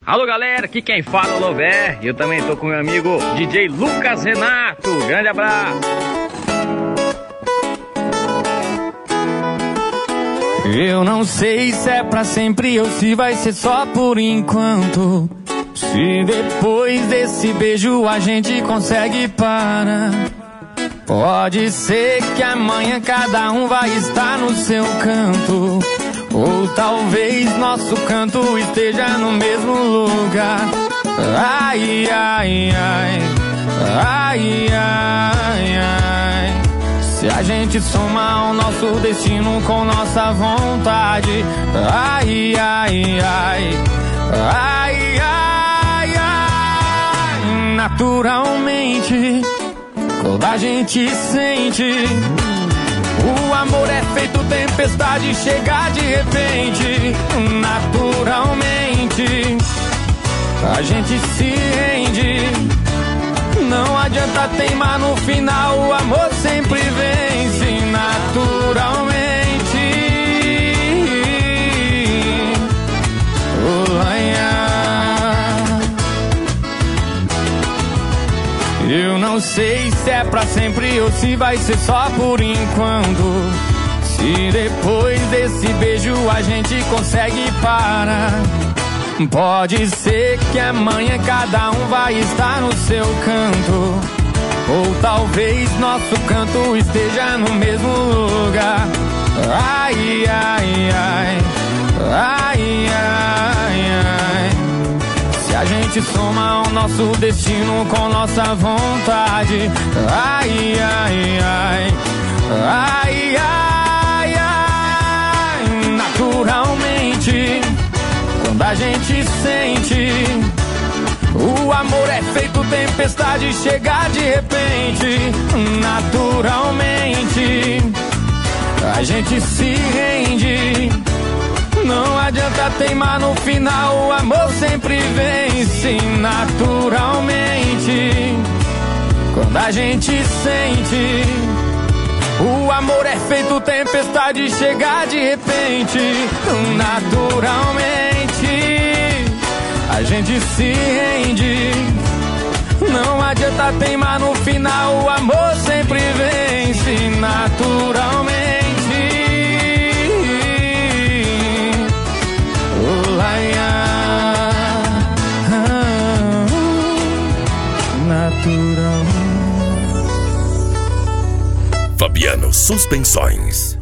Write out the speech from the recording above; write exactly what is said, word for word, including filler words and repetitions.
Alô galera, aqui quem fala é o Lover. Eu também tô com meu amigo D J Lucas Renato. Grande abraço. Eu não sei se é pra sempre ou se vai ser só por enquanto. Se depois desse beijo a gente consegue parar. Pode ser que amanhã cada um vai estar no seu canto, ou talvez nosso canto esteja no mesmo lugar. Ai, ai, ai, ai, ai, ai. Se a gente soma o nosso destino com nossa vontade. Ai, ai, ai, ai, ai, ai. Naturalmente, quando a gente sente, o amor é feito tempestade, chega de repente. Naturalmente, a gente se rende. Não adianta teimar, no final o amor sempre vence. Naturalmente. Eu não sei se é pra sempre ou se vai ser só por enquanto. Se depois desse beijo a gente consegue parar. Pode ser que amanhã cada um vai estar no seu canto, ou talvez nosso canto esteja no mesmo lugar. Ai, ai, ai, ai, ai, ai. Se a gente soma o nosso destino com nossa vontade. Ai, ai, ai, ai, ai, ai. Naturalmente, quando a gente sente, o amor é feito tempestade, chega de repente. Naturalmente, a gente se rende. Não adianta teimar, no final o amor sempre vence. Naturalmente, quando a gente sente, o amor é feito tempestade, chega de repente. Naturalmente, a gente se rende. Não adianta teimar, no final o amor sempre vence. Naturalmente. Oh, laia, ah, natural. Fabiano Suspensões.